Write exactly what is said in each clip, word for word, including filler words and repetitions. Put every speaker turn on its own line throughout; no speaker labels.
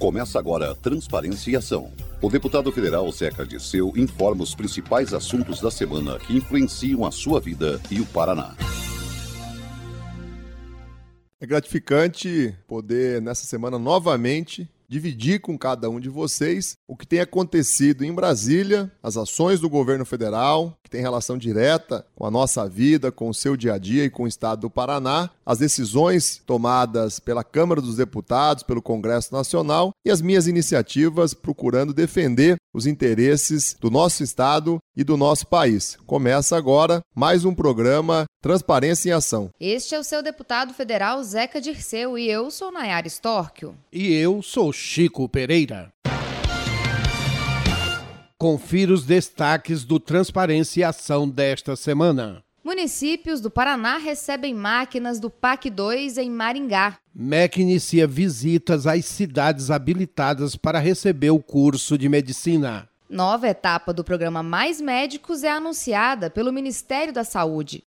Começa agora Transparência e Ação. O deputado federal Zeca Dirceu informa os principais assuntos da semana que influenciam a sua vida e o Paraná.
É gratificante poder, nessa semana, novamente dividir com cada um de vocês o que tem acontecido em Brasília, as ações do governo federal, que tem relação direta com a nossa vida, com o seu dia a dia e com o estado do Paraná, as decisões tomadas pela Câmara dos Deputados, pelo Congresso Nacional e as minhas iniciativas procurando defender os interesses do nosso estado e do nosso país. Começa agora mais um programa Transparência em Ação.
Este é o seu deputado federal Zeca Dirceu e eu sou Nayara Storchio.
E eu sou Chico Pereira. Confira os destaques do Transparência e Ação desta semana.
Municípios do Paraná recebem máquinas do P A C dois em Maringá.
M E C inicia visitas às cidades habilitadas para receber o curso de medicina.
Nova etapa do programa Mais Médicos é anunciada pelo Ministério da Saúde.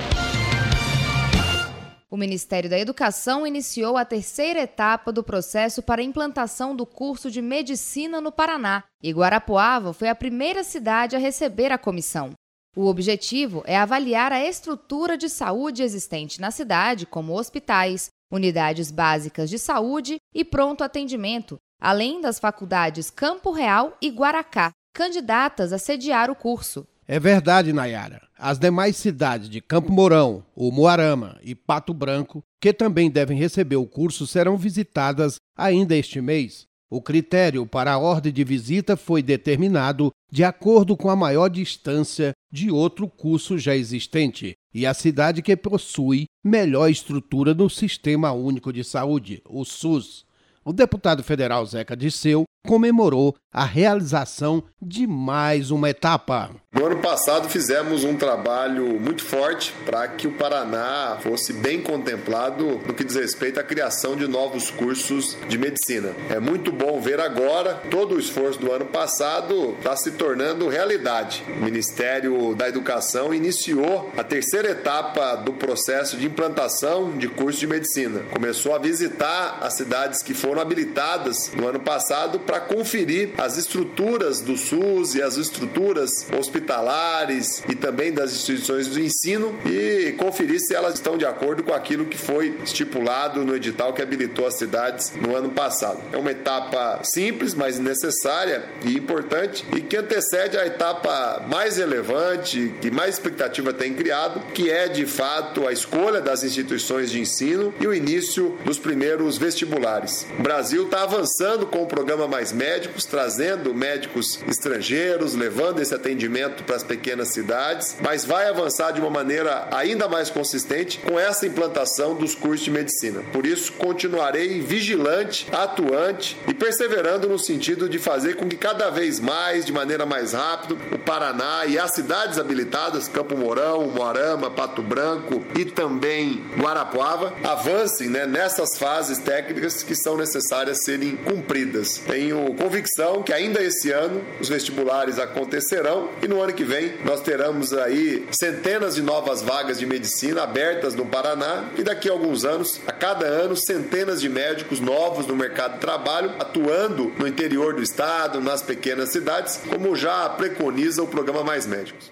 O Ministério da Educação iniciou a terceira etapa do processo para a implantação do curso de medicina no Paraná. E Guarapuava foi a primeira cidade a receber a comissão. O objetivo é avaliar a estrutura de saúde existente na cidade, como hospitais, unidades básicas de saúde e pronto atendimento, além das faculdades Campo Real e Guaracá, candidatas a sediar o curso.
É verdade, Nayara. As demais cidades de Campo Mourão, Umuarama e Pato Branco, que também devem receber o curso, serão visitadas ainda este mês. O critério para a ordem de visita foi determinado de acordo com a maior distância de outro curso já existente e a cidade que possui melhor estrutura no Sistema Único de Saúde, o SUS. O deputado federal Zeca Dirceu comemorou a realização de mais uma etapa.
No ano passado fizemos um trabalho muito forte para que o Paraná fosse bem contemplado no que diz respeito à criação de novos cursos de medicina. É muito bom ver agora todo o esforço do ano passado está se tornando realidade. O Ministério da Educação iniciou a terceira etapa do processo de implantação de curso de medicina. Começou a visitar as cidades que foram habilitadas no ano passado para conferir as estruturas do SUS e as estruturas hospitalares e também das instituições do ensino e conferir se elas estão de acordo com aquilo que foi estipulado no edital que habilitou as cidades no ano passado. É uma etapa simples, mas necessária e importante e que antecede a etapa mais relevante, que mais expectativa tem criado, que é de fato a escolha das instituições de ensino e o início dos primeiros vestibulares. O Brasil está avançando com o programa Mais Médicos, trazendo médicos estrangeiros, levando esse atendimento para as pequenas cidades, mas vai avançar de uma maneira ainda mais consistente com essa implantação dos cursos de medicina. Por isso, continuarei vigilante, atuante e perseverando no sentido de fazer com que cada vez mais, de maneira mais rápida, o Paraná e as cidades habilitadas, Campo Mourão, Umuarama, Pato Branco e também Guarapuava, avancem, né, nessas fases técnicas que são necessárias serem cumpridas. Tenho convicção que ainda esse ano os vestibulares acontecerão e no ano que vem nós teremos aí centenas de novas vagas de medicina abertas no Paraná e daqui a alguns anos, a cada ano, centenas de médicos novos no mercado de trabalho atuando no interior do estado, nas pequenas cidades, como já preconiza o programa Mais Médicos.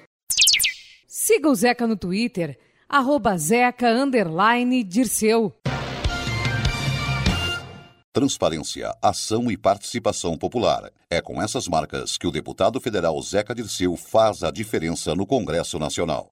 Siga o Zeca no Twitter, arroba Zeca underline Dirceu.
Transparência, ação e participação popular. É com essas marcas que o deputado federal Zeca Dirceu faz a diferença no Congresso Nacional.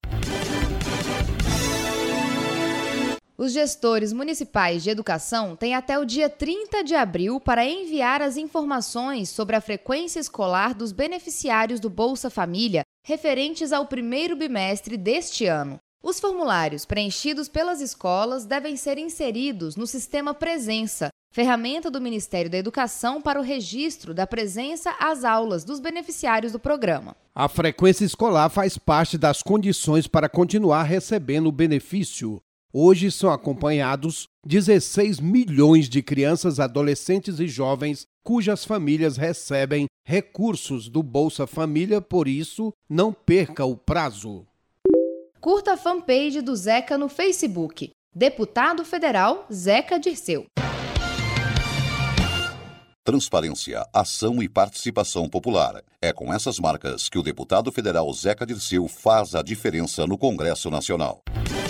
Os gestores municipais de educação têm até o dia trinta de abril para enviar as informações sobre a frequência escolar dos beneficiários do Bolsa Família referentes ao primeiro bimestre deste ano. Os formulários preenchidos pelas escolas devem ser inseridos no Sistema Presença, ferramenta do Ministério da Educação para o registro da presença às aulas dos beneficiários do programa.
A frequência escolar faz parte das condições para continuar recebendo o benefício. Hoje são acompanhados dezesseis milhões de crianças, adolescentes e jovens cujas famílias recebem recursos do Bolsa Família, por isso, não perca o prazo.
Curta a fanpage do Zeca no Facebook. Deputado Federal Zeca Dirceu.
Transparência, ação e participação popular. É com essas marcas que o deputado federal Zeca Dirceu faz a diferença no Congresso Nacional.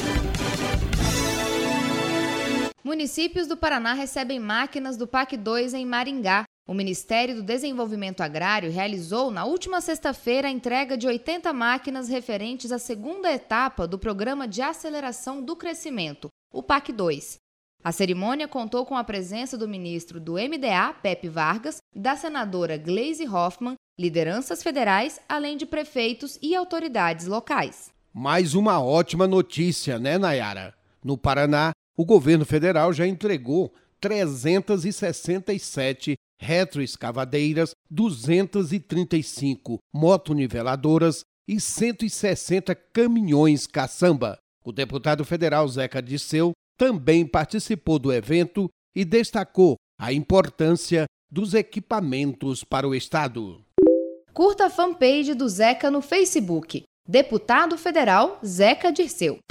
Municípios do Paraná recebem máquinas do P A C dois em Maringá. O Ministério do Desenvolvimento Agrário realizou, na última sexta-feira, a entrega de oitenta máquinas referentes à segunda etapa do Programa de Aceleração do Crescimento, o P A C dois. A cerimônia contou com a presença do ministro do M D A, Pepe Vargas, da senadora Gleisi Hoffmann, lideranças federais, além de prefeitos e autoridades locais.
Mais uma ótima notícia, né, Nayara? No Paraná, o governo federal já entregou trezentas e sessenta e sete retroescavadeiras, duzentas e trinta e cinco motoniveladoras e cento e sessenta caminhões caçamba. O deputado federal Zeca Dirceu também participou do evento e destacou a importância dos equipamentos para o Estado.
Curta a fanpage do Zeca no Facebook. Deputado Federal Zeca Dirceu.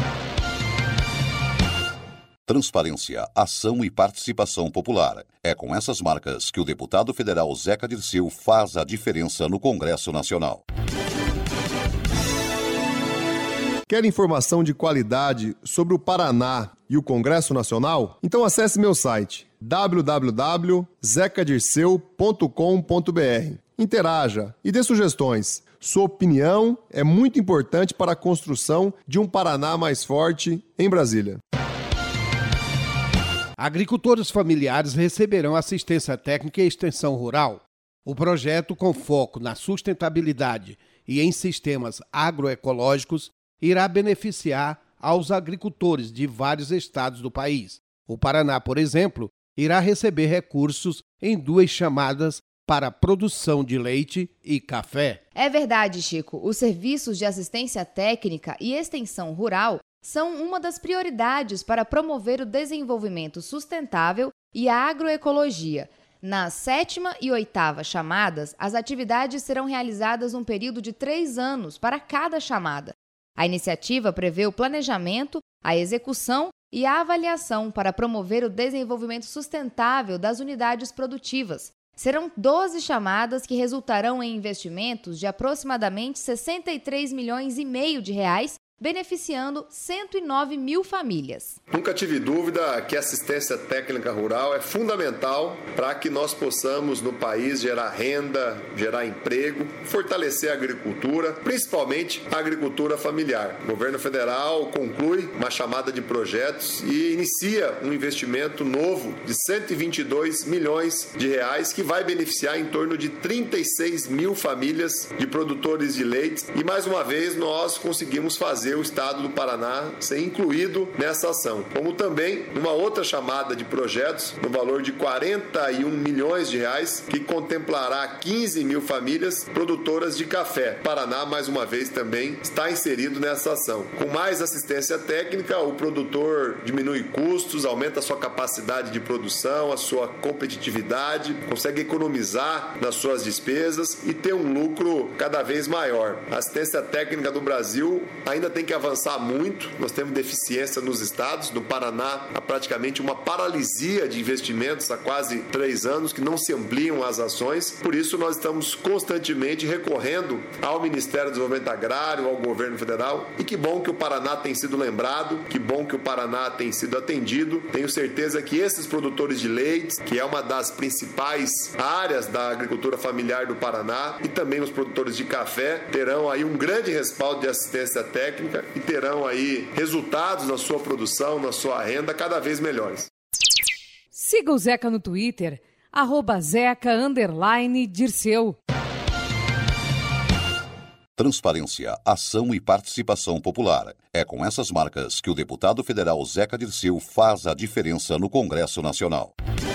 Transparência, ação e participação popular. É com essas marcas que o deputado federal Zeca Dirceu faz a diferença no Congresso Nacional.
Quer informação de qualidade sobre o Paraná e o Congresso Nacional? Então acesse meu site w w w ponto zeca dirceu ponto com ponto b r. Interaja e dê sugestões. Sua opinião é muito importante para a construção de um Paraná mais forte em Brasília.
Agricultores familiares receberão assistência técnica e extensão rural. O projeto, com foco na sustentabilidade e em sistemas agroecológicos, irá beneficiar aos agricultores de vários estados do país. O Paraná, por exemplo, irá receber recursos em duas chamadas para produção de leite e café.
É verdade, Chico. Os serviços de assistência técnica e extensão rural são uma das prioridades para promover o desenvolvimento sustentável e a agroecologia. Nas sétima e oitava chamadas, as atividades serão realizadas num período de três anos para cada chamada. A iniciativa prevê o planejamento, a execução e a avaliação para promover o desenvolvimento sustentável das unidades produtivas. Serão doze chamadas que resultarão em investimentos de aproximadamente sessenta e três milhões e meio de reais, beneficiando cento e nove mil famílias.
Nunca tive dúvida que a assistência técnica rural é fundamental para que nós possamos, no país, gerar renda, gerar emprego, fortalecer a agricultura, principalmente a agricultura familiar. O governo federal conclui uma chamada de projetos e inicia um investimento novo de cento e vinte e dois milhões de reais que vai beneficiar em torno de trinta e seis mil famílias de produtores de leite. E, mais uma vez, nós conseguimos fazer o estado do Paraná ser incluído nessa ação. Como também uma outra chamada de projetos no valor de quarenta e um milhões de reais que contemplará quinze mil famílias produtoras de café. Paraná, mais uma vez, também está inserido nessa ação. Com mais assistência técnica, o produtor diminui custos, aumenta a sua capacidade de produção, a sua competitividade, consegue economizar nas suas despesas e ter um lucro cada vez maior. A assistência técnica do Brasil ainda tem que avançar muito. Nós temos deficiência nos estados. No Paraná, há praticamente uma paralisia de investimentos há quase três anos que não se ampliam as ações. Por isso, nós estamos constantemente recorrendo ao Ministério do Desenvolvimento Agrário, ao governo federal. E que bom que o Paraná tem sido lembrado, que bom que o Paraná tem sido atendido. Tenho certeza que esses produtores de leite, que é uma das principais áreas da agricultura familiar do Paraná, e também os produtores de café, terão aí um grande respaldo de assistência técnica e terão aí resultados na sua produção, na sua renda cada vez melhores.
Siga o Zeca no Twitter, arroba Zeca underline Dirceu.
Transparência, ação e participação popular. É com essas marcas que o deputado federal Zeca Dirceu faz a diferença no Congresso Nacional.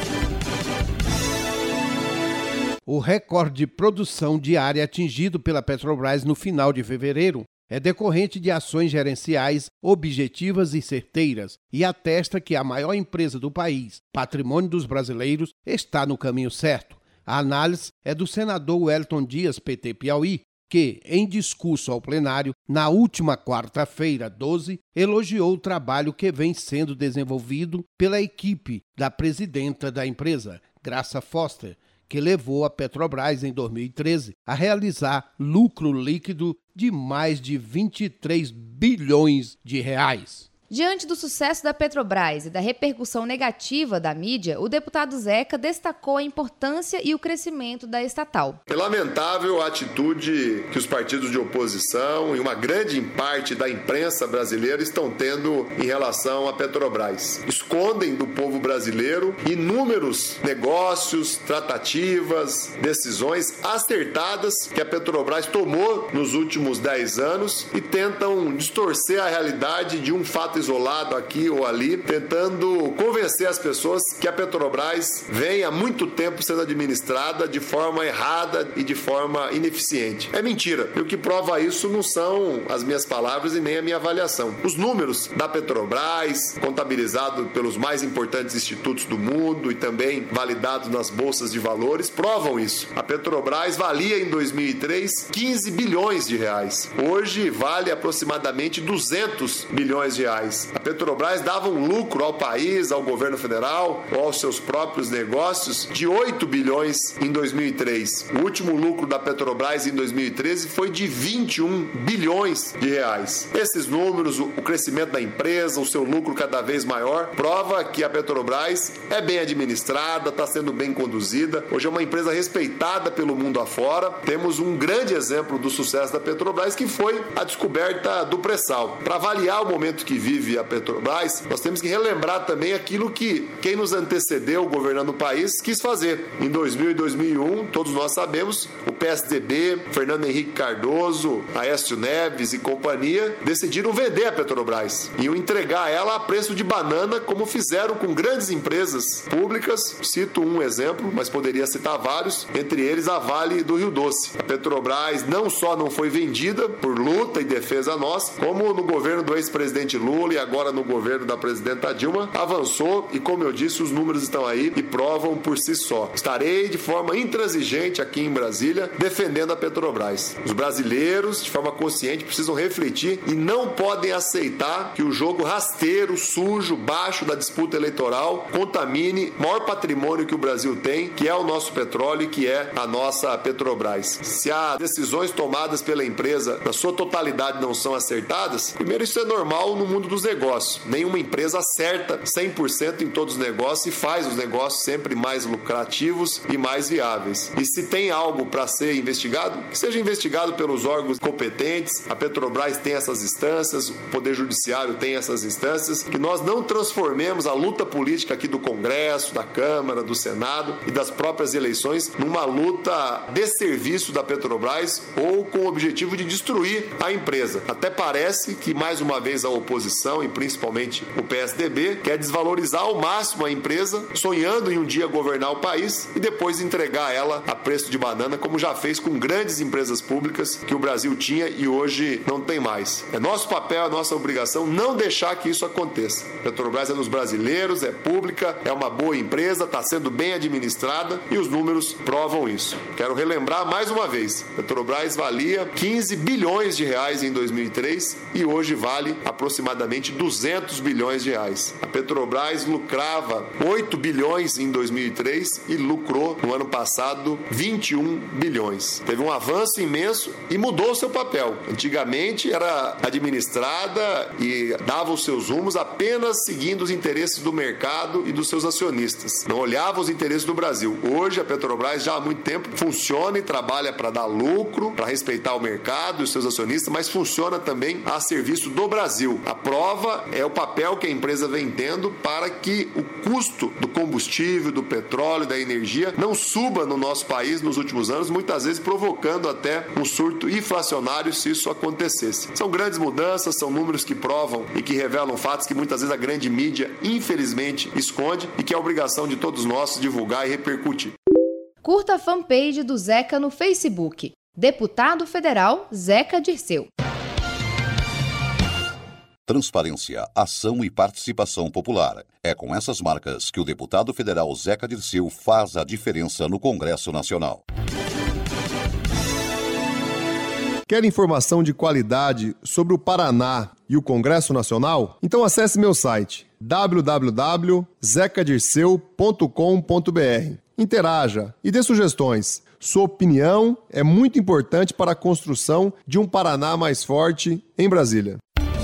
O recorde de produção diária atingido pela Petrobras no final de fevereiro é decorrente de ações gerenciais objetivas e certeiras e atesta que a maior empresa do país, patrimônio dos brasileiros, está no caminho certo. A análise é do senador Wellington Dias, P T Piauí, que, em discurso ao plenário, na última quarta-feira, doze, elogiou o trabalho que vem sendo desenvolvido pela equipe da presidenta da empresa, Graça Foster, que levou a Petrobras, em dois mil e treze, a realizar lucro líquido de mais de vinte e três bilhões de reais.
Diante do sucesso da Petrobras e da repercussão negativa da mídia, o deputado Zeca destacou a importância e o crescimento da estatal.
É lamentável a atitude que os partidos de oposição e uma grande parte da imprensa brasileira estão tendo em relação à Petrobras. Escondem do povo brasileiro inúmeros negócios, tratativas, decisões acertadas que a Petrobras tomou nos últimos dez anos e tentam distorcer a realidade de um fato isolado aqui ou ali, tentando convencer as pessoas que a Petrobras vem há muito tempo sendo administrada de forma errada e de forma ineficiente. É mentira. E o que prova isso não são as minhas palavras e nem a minha avaliação. Os números da Petrobras, contabilizados pelos mais importantes institutos do mundo e também validados nas bolsas de valores, provam isso. A Petrobras valia em dois mil e três quinze bilhões de reais. Hoje vale aproximadamente duzentos bilhões de reais. A Petrobras dava um lucro ao país, ao governo federal ou aos seus próprios negócios de oito bilhões em dois mil e três. O último lucro da Petrobras em dois mil e treze foi de vinte e um bilhões de reais. Esses números, o crescimento da empresa, o seu lucro cada vez maior, prova que a Petrobras é bem administrada, está sendo bem conduzida. Hoje é uma empresa respeitada pelo mundo afora. Temos um grande exemplo do sucesso da Petrobras, que foi a descoberta do pré-sal. Para avaliar o momento que vive a Petrobras, nós temos que relembrar também aquilo que quem nos antecedeu governando o país quis fazer. Em dois mil e dois mil e um, todos nós sabemos, o P S D B, Fernando Henrique Cardoso, Aécio Neves e companhia decidiram vender a Petrobras e entregar ela a preço de banana, como fizeram com grandes empresas públicas. Cito um exemplo, mas poderia citar vários, entre eles a Vale do Rio Doce. A Petrobras não só não foi vendida por luta e defesa nossa, como no governo do ex-presidente Lula e agora no governo da presidenta Dilma, avançou e, como eu disse, os números estão aí e provam por si só. Estarei de forma intransigente aqui em Brasília defendendo a Petrobras. Os brasileiros, de forma consciente, precisam refletir e não podem aceitar que o jogo rasteiro, sujo, baixo da disputa eleitoral contamine o maior patrimônio que o Brasil tem, que é o nosso petróleo e que é a nossa Petrobras. Se as decisões tomadas pela empresa na sua totalidade não são acertadas, primeiro, isso é normal no mundo dos negócios. Nenhuma empresa acerta cem por cento em todos os negócios e faz os negócios sempre mais lucrativos e mais viáveis. E se tem algo para ser investigado, que seja investigado pelos órgãos competentes. A Petrobras tem essas instâncias, o Poder Judiciário tem essas instâncias, que nós não transformemos a luta política aqui do Congresso, da Câmara, do Senado e das próprias eleições numa luta de serviço da Petrobras ou com o objetivo de destruir a empresa. Até parece que, mais uma vez, a oposição e principalmente o P S D B quer desvalorizar ao máximo a empresa, sonhando em um dia governar o país e depois entregar ela a preço de banana, como já fez com grandes empresas públicas que o Brasil tinha e hoje não tem mais. É nosso papel, é nossa obrigação não deixar que isso aconteça. A Petrobras é dos brasileiros, é pública, é uma boa empresa, está sendo bem administrada e os números provam isso. Quero relembrar mais uma vez, a Petrobras valia quinze bilhões de reais em dois mil e três e hoje vale aproximadamente duzentos bilhões de reais. A Petrobras lucrava oito bilhões em dois mil e três e lucrou no ano passado vinte e um bilhões. Teve um avanço imenso e mudou seu papel. Antigamente era administrada e dava os seus rumos apenas seguindo os interesses do mercado e dos seus acionistas. Não olhava os interesses do Brasil. Hoje a Petrobras já há muito tempo funciona e trabalha para dar lucro, para respeitar o mercado e os seus acionistas, mas funciona também a serviço do Brasil. A prova é o papel que a empresa vem tendo para que o custo do combustível, do petróleo, da energia não suba no nosso país nos últimos anos, muitas vezes provocando até um surto inflacionário se isso acontecesse. São grandes mudanças, são números que provam e que revelam fatos que muitas vezes a grande mídia, infelizmente, esconde e que é obrigação de todos nós divulgar e repercutir.
Curta a fanpage do Zeca no Facebook. Deputado Federal Zeca Dirceu.
Transparência, ação e participação popular. É com essas marcas que o deputado federal Zeca Dirceu faz a diferença no Congresso Nacional.
Quer informação de qualidade sobre o Paraná e o Congresso Nacional? Então acesse meu site w w w ponto zeca dirceu ponto com ponto b r Interaja e dê sugestões. Sua opinião é muito importante para a construção de um Paraná mais forte em Brasília.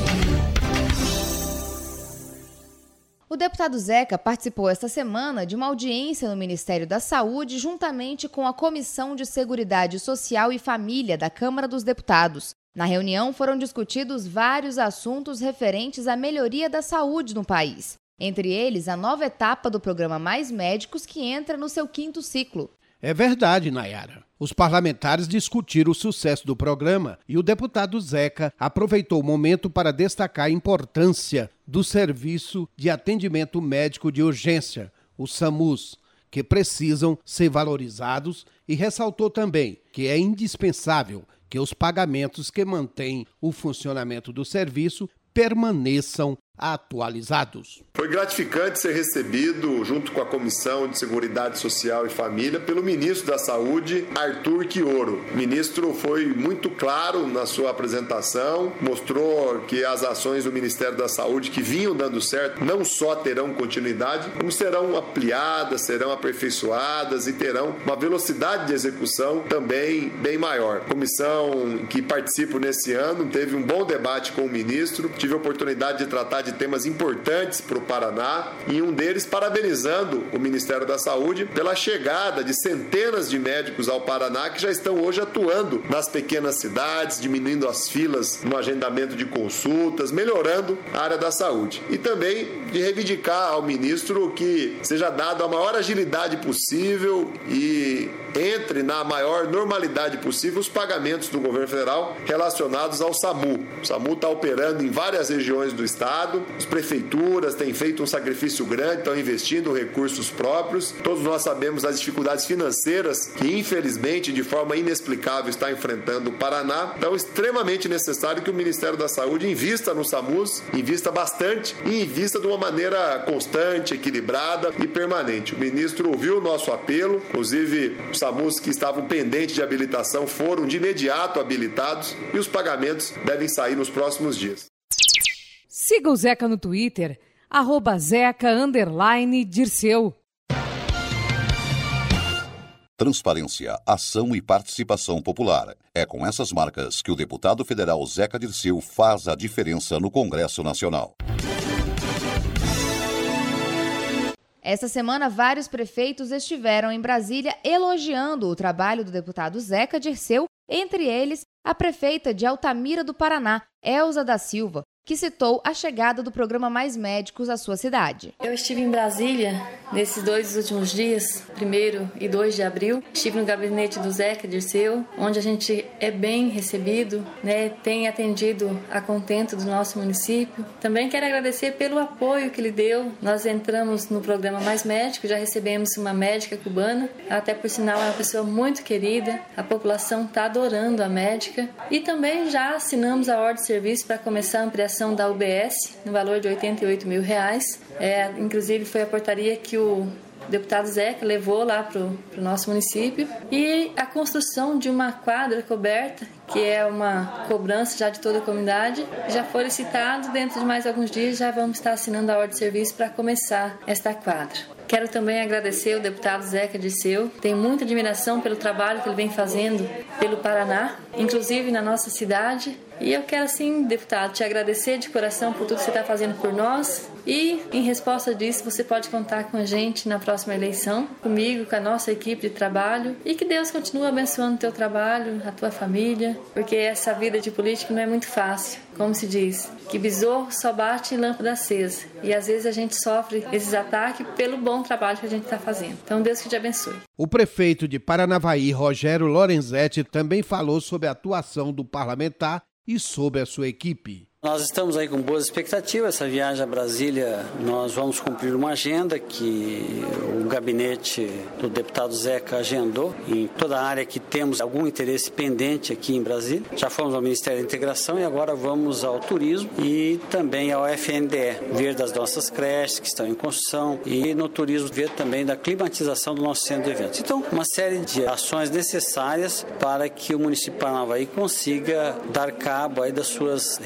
O deputado Zeca participou esta semana de uma audiência no Ministério da Saúde juntamente com a Comissão de Seguridade Social e Família da Câmara dos Deputados. Na reunião foram discutidos vários assuntos referentes à melhoria da saúde no país. Entre eles, a nova etapa do programa Mais Médicos, que entra no seu quinto ciclo.
É verdade, Nayara. Os parlamentares discutiram o sucesso do programa e o deputado Zeca aproveitou o momento para destacar a importância do Serviço de Atendimento Médico de Urgência, o SAMUS, que precisam ser valorizados, e ressaltou também que é indispensável que os pagamentos que mantêm o funcionamento do serviço permaneçam atualizados.
Foi gratificante ser recebido, junto com a Comissão de Seguridade Social e Família, pelo ministro da Saúde, Arthur Quioro. O ministro foi muito claro na sua apresentação, mostrou que as ações do Ministério da Saúde que vinham dando certo não só terão continuidade, como serão ampliadas, serão aperfeiçoadas e terão uma velocidade de execução também bem maior. A comissão que participo nesse ano teve um bom debate com o ministro, tive a oportunidade de tratar de de temas importantes para o Paraná, e um deles parabenizando o Ministério da Saúde pela chegada de centenas de médicos ao Paraná que já estão hoje atuando nas pequenas cidades, diminuindo as filas no agendamento de consultas, melhorando a área da saúde. E também de reivindicar ao ministro que seja dada a maior agilidade possível e entre na maior normalidade possível os pagamentos do governo federal relacionados ao SAMU. O SAMU está operando em várias regiões do estado, as prefeituras têm feito um sacrifício grande, estão investindo recursos próprios. Todos nós sabemos das dificuldades financeiras que, infelizmente, de forma inexplicável, está enfrentando o Paraná. Então, é extremamente necessário que o Ministério da Saúde invista no SAMUS, invista bastante e invista de uma maneira constante, equilibrada e permanente. O ministro ouviu o nosso apelo, inclusive os SAMUS que estavam pendentes de habilitação foram de imediato habilitados e os pagamentos devem sair nos próximos dias.
Siga o Zeca no Twitter, arroba Zeca underline Dirceu.
Transparência, ação e participação popular. É com essas marcas que o deputado federal Zeca Dirceu faz a diferença no Congresso Nacional.
Esta semana, vários prefeitos estiveram em Brasília elogiando o trabalho do deputado Zeca Dirceu, entre eles a prefeita de Altamira do Paraná, Elza da Silva, que citou a chegada do programa Mais Médicos à sua cidade.
Eu estive em Brasília nesses dois últimos dias, primeiro e dois de abril. Estive no gabinete do Zeca Dirceu, onde a gente é bem recebido, né, tem atendido a contento do nosso município. Também quero agradecer pelo apoio que ele deu. Nós entramos no programa Mais Médicos, já recebemos uma médica cubana, até por sinal é uma pessoa muito querida, a população está adorando a médica. E também já assinamos a ordem de serviço para começar a ampliação da U B S, no valor de oitenta e oito mil reais. É, inclusive foi a portaria que o deputado Zeca levou lá para o nosso município. E a construção de uma quadra coberta, que é uma cobrança já de toda a comunidade, já foi licitado. Dentro de mais alguns dias já vamos estar assinando a ordem de serviço para começar esta quadra. Quero também agradecer o deputado Zeca Dirceu. Tenho muita admiração pelo trabalho que ele vem fazendo pelo Paraná, inclusive na nossa cidade. E eu quero, sim, deputado, te agradecer de coração por tudo que você está fazendo por nós. E, em resposta disso, você pode contar com a gente na próxima eleição, comigo, com a nossa equipe de trabalho. E que Deus continue abençoando o teu trabalho, a tua família, porque essa vida de político não é muito fácil. Como se diz, que besouro só bate em lâmpada acesa. E às vezes a gente sofre esses ataques pelo bom trabalho que a gente está fazendo. Então Deus que te abençoe.
O prefeito de Paranavaí, Rogério Lorenzetti, também falou sobre a atuação do parlamentar e sobre a sua equipe.
Nós estamos aí com boas expectativas. Essa viagem a Brasília, nós vamos cumprir uma agenda que o gabinete do deputado Zeca agendou em toda a área que temos algum interesse pendente aqui em Brasília. Já fomos ao Ministério da Integração e agora vamos ao turismo e também ao F N D E, ver das nossas creches que estão em construção e no turismo ver também da climatização do nosso centro de eventos. Então, uma série de ações necessárias para que o município de Paranavaí consiga dar cabo aí das suas responsabilidades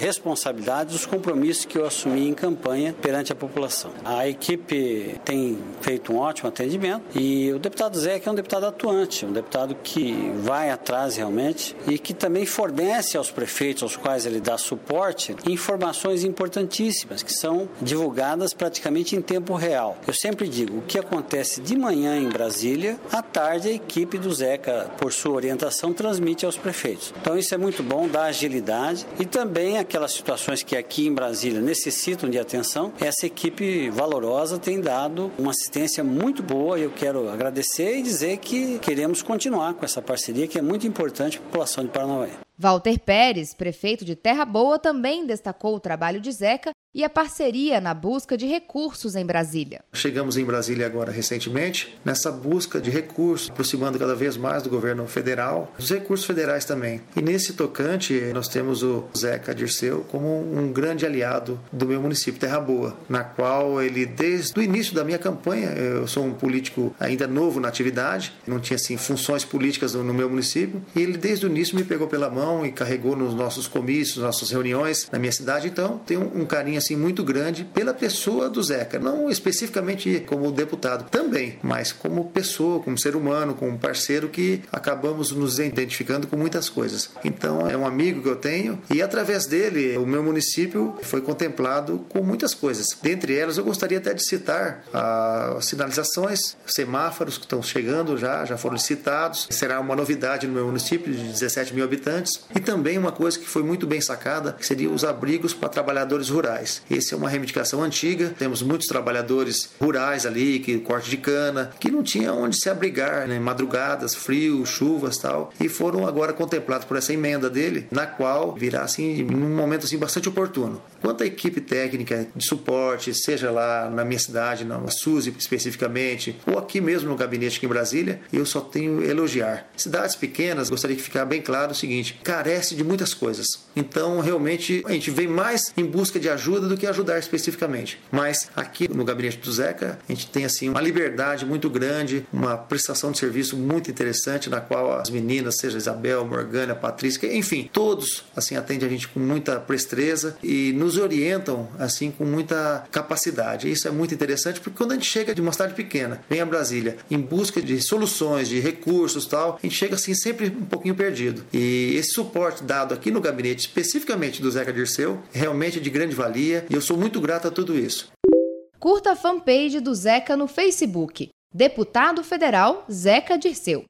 responsabilidades, os compromissos que eu assumi em campanha perante a população. A equipe tem feito um ótimo atendimento e o deputado Zeca é um deputado atuante, um deputado que vai atrás realmente e que também fornece aos prefeitos aos quais ele dá suporte informações importantíssimas que são divulgadas praticamente em tempo real. Eu sempre digo, o que acontece de manhã em Brasília, à tarde a equipe do Zeca, por sua orientação, transmite aos prefeitos. Então isso é muito bom, dá agilidade e também aquelas situações que aqui em Brasília necessitam de atenção, essa equipe valorosa tem dado uma assistência muito boa e eu quero agradecer e dizer que queremos continuar com essa parceria que é muito importante para a população de Paranavaí.
Walter Pérez, prefeito de Terra Boa, também destacou o trabalho de Zeca e a parceria na busca de recursos em Brasília.
Chegamos em Brasília agora recentemente, nessa busca de recursos, aproximando cada vez mais do governo federal, dos recursos federais também. E nesse tocante, nós temos o Zeca Dirceu como um grande aliado do meu município, Terra Boa, na qual ele, desde o início da minha campanha, eu sou um político ainda novo na atividade, não tinha assim funções políticas no meu município, e ele desde o início me pegou pela mão e carregou nos nossos comícios, nossas reuniões na minha cidade. Então, tem um carinho assim muito grande pela pessoa do Zeca, não especificamente como deputado também, mas como pessoa, como ser humano, como parceiro que acabamos nos identificando com muitas coisas. Então, é um amigo que eu tenho e através dele o meu município foi contemplado com muitas coisas. Dentre elas, eu gostaria até de citar as sinalizações, semáforos que estão chegando já, já foram licitados. Será uma novidade no meu município de dezessete mil habitantes. E também uma coisa que foi muito bem sacada, que seria os abrigos para trabalhadores rurais. Essa é uma reivindicação antiga, temos muitos trabalhadores rurais ali, que corte de cana, que não tinha onde se abrigar, né? Madrugadas, frio, chuvas e tal, e foram agora contemplados por essa emenda dele, na qual virá assim, num momento assim, bastante oportuno. Quanto à equipe técnica de suporte, seja lá na minha cidade, na SUSE especificamente, ou aqui mesmo no gabinete aqui em Brasília, eu só tenho a elogiar. Cidades pequenas, gostaria que ficar bem claro o seguinte, carece de muitas coisas. Então, realmente, a gente vem mais em busca de ajuda do que ajudar especificamente. Mas aqui no gabinete do Zeca, a gente tem assim uma liberdade muito grande, uma prestação de serviço muito interessante, na qual as meninas, seja Isabel, Morgana, Patrícia, enfim, todos assim atendem a gente com muita presteza e nos orientam assim com muita capacidade. Isso é muito interessante porque quando a gente chega de uma cidade pequena, vem a Brasília em busca de soluções, de recursos, tal, a gente chega assim sempre um pouquinho perdido. E esse suporte dado aqui no gabinete, especificamente do Zeca Dirceu, é realmente de grande valia e eu sou muito grato a tudo isso.
Curta a fanpage do Zeca no Facebook. Deputado Federal Zeca Dirceu.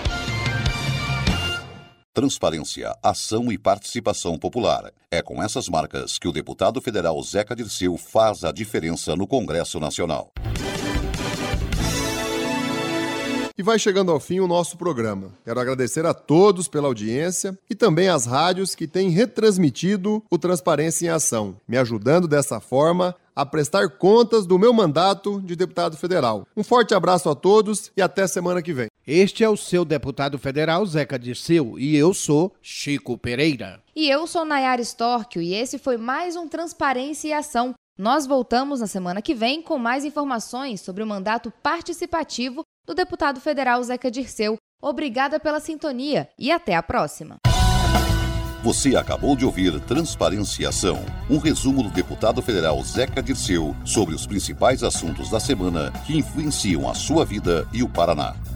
Transparência, ação e participação popular. É com essas marcas que o deputado federal Zeca Dirceu faz a diferença no Congresso Nacional.
E vai chegando ao fim o nosso programa. Quero agradecer a todos pela audiência e também às rádios que têm retransmitido o Transparência em Ação, me ajudando dessa forma a prestar contas do meu mandato de deputado federal. Um forte abraço a todos e até semana que vem.
Este é o seu deputado federal, Zeca Dirceu, e eu sou Chico Pereira.
E eu sou Nayara Storchio e esse foi mais um Transparência e Ação. Nós voltamos na semana que vem com mais informações sobre o mandato participativo do deputado federal Zeca Dirceu. Obrigada pela sintonia e até a próxima.
Você acabou de ouvir Transparência e Ação, um resumo do deputado federal Zeca Dirceu sobre os principais assuntos da semana que influenciam a sua vida e o Paraná.